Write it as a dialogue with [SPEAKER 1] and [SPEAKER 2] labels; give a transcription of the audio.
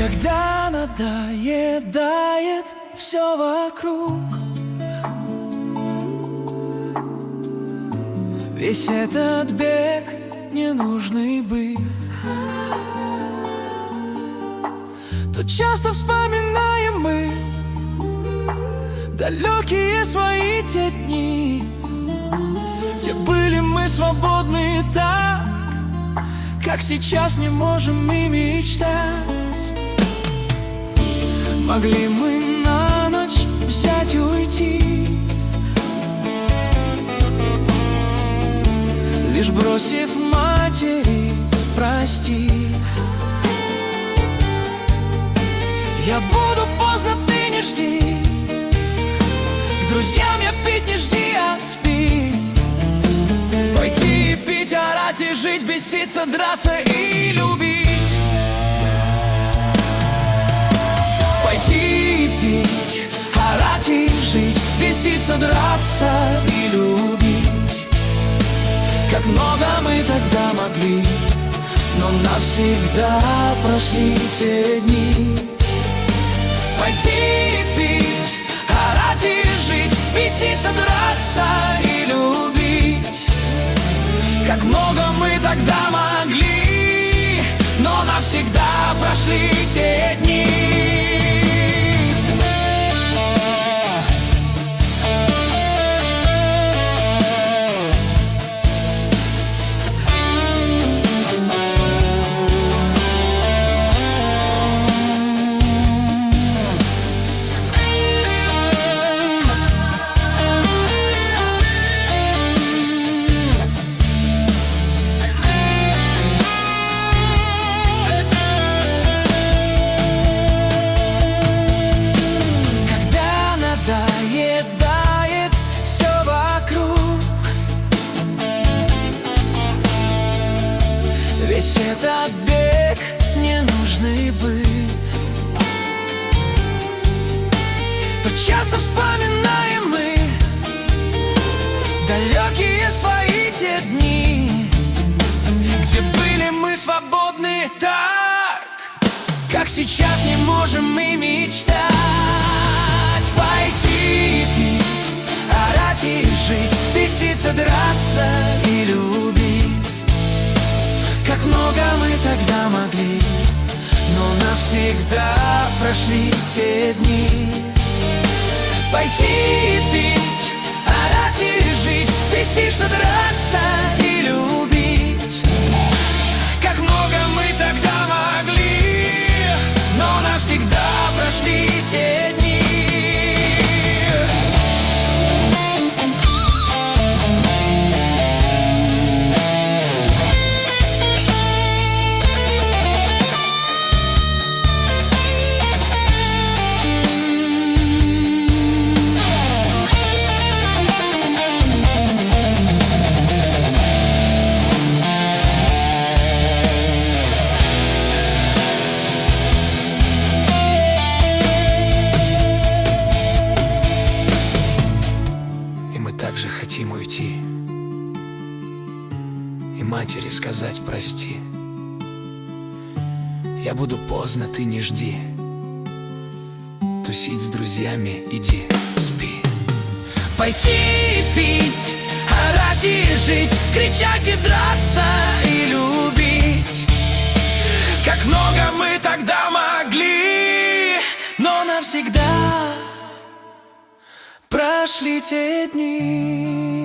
[SPEAKER 1] Когда надоедает все вокруг, весь этот бег, ненужный быт, то часто вспоминаем мы далекие свои те дни, где были мы свободны так, как сейчас не можем и мечтать. Могли мы на ночь взять и уйти, лишь бросив матери прости. Я буду поздно, ты не жди, к друзьям я пить не жди, а спи. Пойти и пить, орать и жить, беситься, драться и любить. Пойти и пить, орать и жить, беситься, драться и любить. Как много мы тогда могли, но навсегда прошли те дни. Пойти и пить, орать и жить, беситься, драться и любить. Как много мы тогда могли, но навсегда прошли те дни. Надоедает все вокруг, весь этот бег, ненужный быт, то часто вспоминаем мы далекие свои те дни, где были мы свободны так, как сейчас не можем мы мечтать. Пойти и пить, орать и жить, беситься, драться и любить. Как много мы тогда могли, но навсегда прошли те дни. Пойти и пить, орать и жить, беситься, драться и любить. Как много мы тогда могли, но навсегда прошли те дни. Также хотим уйти и матери сказать прости. Я буду поздно, ты не жди, тусить с друзьями иди, спи. Пойти и пить, орать и жить, кричать и драться и любить. Как много мы тогда могли, но навсегда прошли те дни.